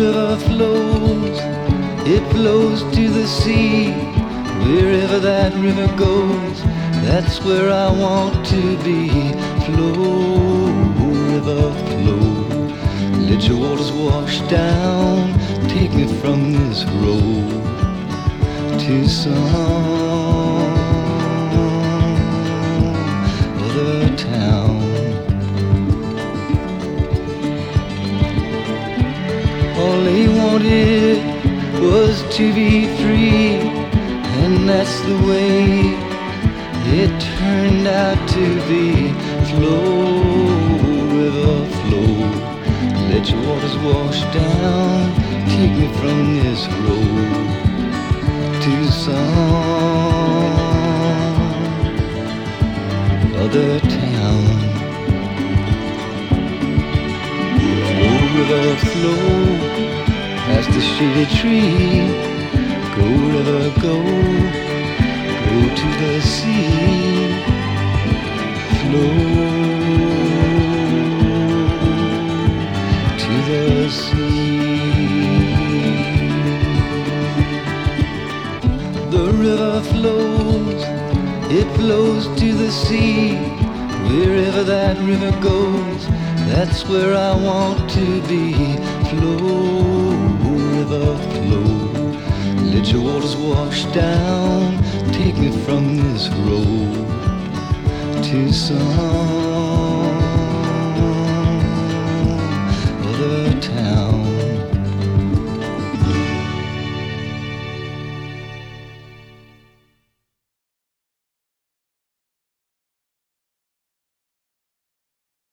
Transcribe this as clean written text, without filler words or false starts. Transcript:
river flows, it flows to the sea. Wherever that river goes, that's where I want to be. Flow, river, flow. Let your waters wash down, take me from this road to some other town. All he wanted was to be free, and that's the way it turned out to be. Flow, river, flow. Let your waters wash down, take me from this road to some other town. Flow, river, flow, past the shady tree. Go, river, go, go to the sea. Flow to the sea. The river flows, it flows to the sea. Wherever that river goes, that's where I want to be. Flow, river, flow. Let your waters wash down, take me from this road to some other town.